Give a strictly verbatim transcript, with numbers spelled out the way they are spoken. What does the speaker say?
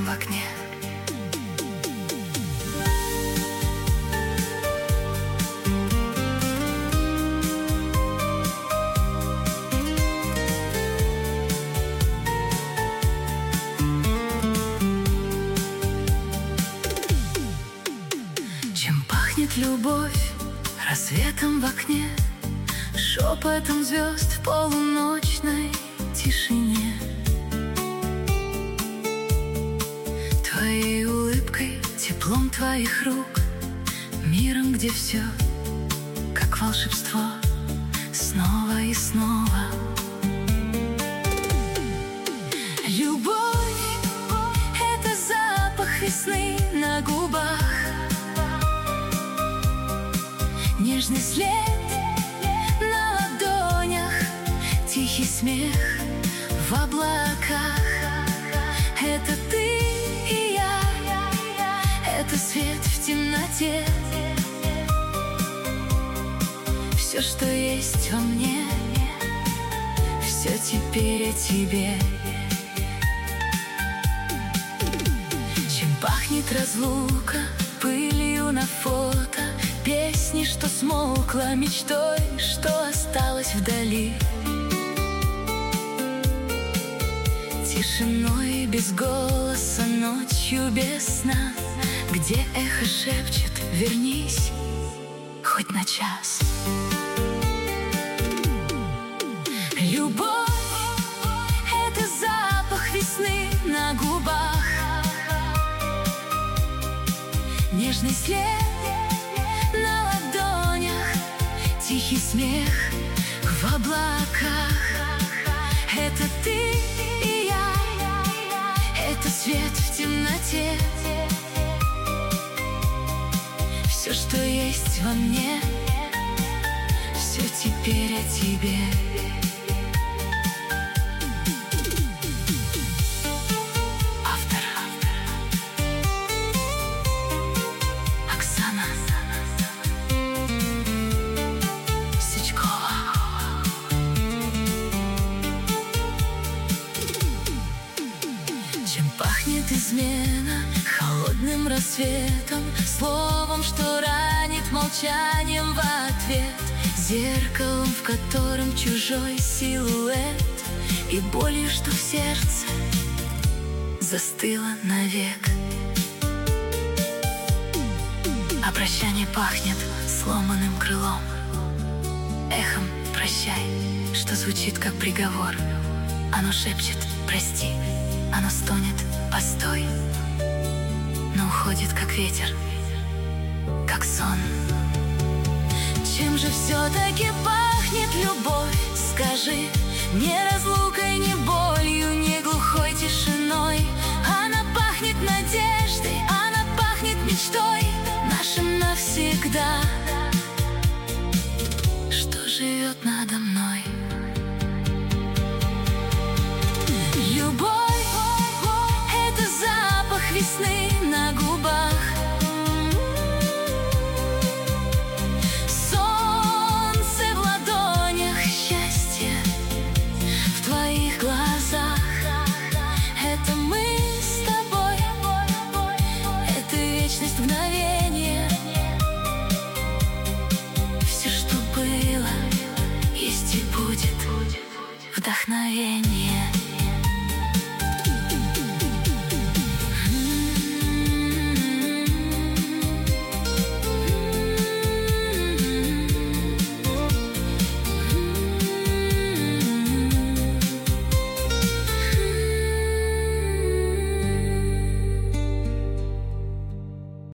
в окне. Чем пахнет любовь? Рассветом в окне, шепотом звезд в полуночной тишине, твоей улыбкой, теплом твоих рук, миром, где все как волшебство, снова и снова. Любовь — это запах весны на губах, нежный след на ладонях, тихий смех в облаках. Это ты и я, это свет в темноте. Все, что есть во мне, все теперь о тебе. Чем пахнет разлука? Пылью на фото, песни, что смолкла, мечтой, что осталась вдали, тишиной без голоса, ночью без сна, где эхо шепчет: вернись хоть на час. Любовь — это запах весны на губах, нежный след на ладонях, тихий смех в облаках. Это ты и я, это свет в темноте. Все, что есть во мне, все теперь о тебе. Пахнет измена холодным рассветом, словом, что ранит, молчанием в ответ, зеркалом, в котором чужой силуэт, и болью, что в сердце застыло навек. А прощание пахнет сломанным крылом, эхом прощай, что звучит как приговор. Оно шепчет: прости. Оно стонет: постой. Но уходит, как ветер, как сон. Чем же все-таки пахнет любовь? Скажи, не разлукой, не болью, не глухой тишиной. Она пахнет надеждой, она пахнет мечтой, нашим навсегда, что живет надо мной. Любовь — это запах весны на губах, солнце в ладонях, счастье в твоих глазах. Это мы с тобой, это вечность, мгновение. Все, что было, есть и будет вдохновение.